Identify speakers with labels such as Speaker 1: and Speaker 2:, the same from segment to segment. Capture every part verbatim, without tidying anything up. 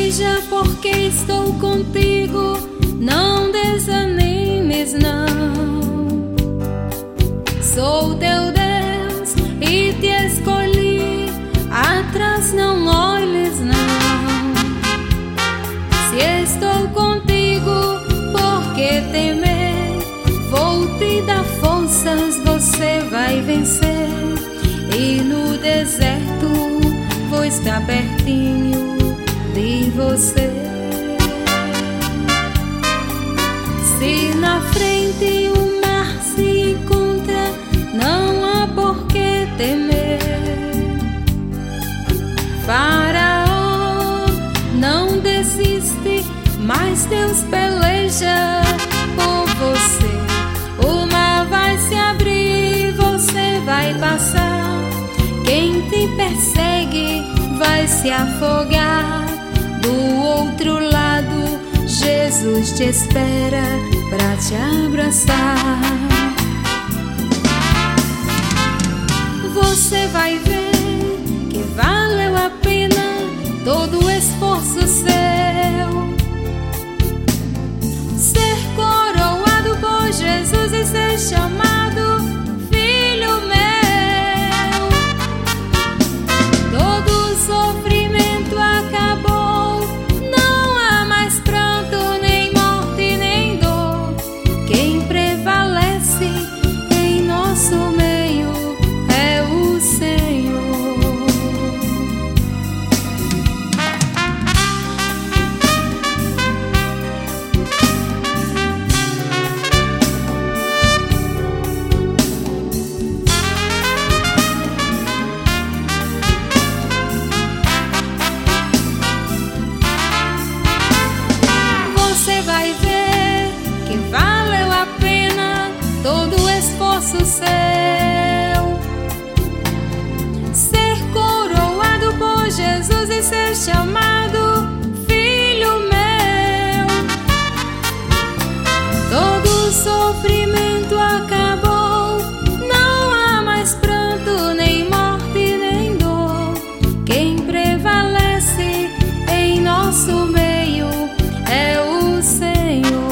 Speaker 1: Peleja porque estou contigo, não desanimes não. Sou teu Deus e te escolhi, atrás não olhes não. Se estou contigo, por que temer? Vou te dar forças, você vai vencer. E no deserto vou estar pertinho de você. Se na frente o mar se encontra, não há por que temer. Faraó não desiste, mas Deus peleja por você. O mar vai se abrir, você vai passar. Quem te persegue vai se afogar. Do outro lado, Jesus te espera pra te abraçar. Você vai ver que valeu a pena todo o esforço seu. Ser coroado por Jesus e ser chamado filho meu. Todo o sofrimento acabou, não há mais pranto, nem morte, nem dor. Quem prevalece em nosso meio é o Senhor. Você vai ver que valeu a pena todo o esforço seu. Ser coroado por Jesus e ser chamado filho meu. Todo o sofrimento acabou, não há mais pranto, nem morte, nem dor. Quem prevalece em nosso meio é o Senhor.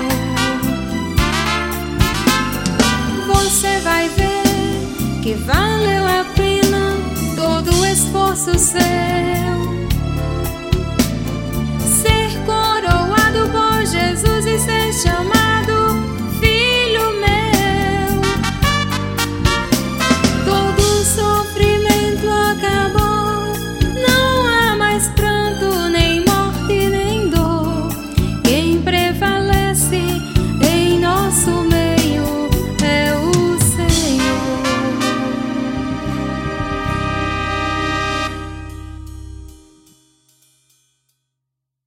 Speaker 1: Você vai ver que valeu a pena todo o esforço seu.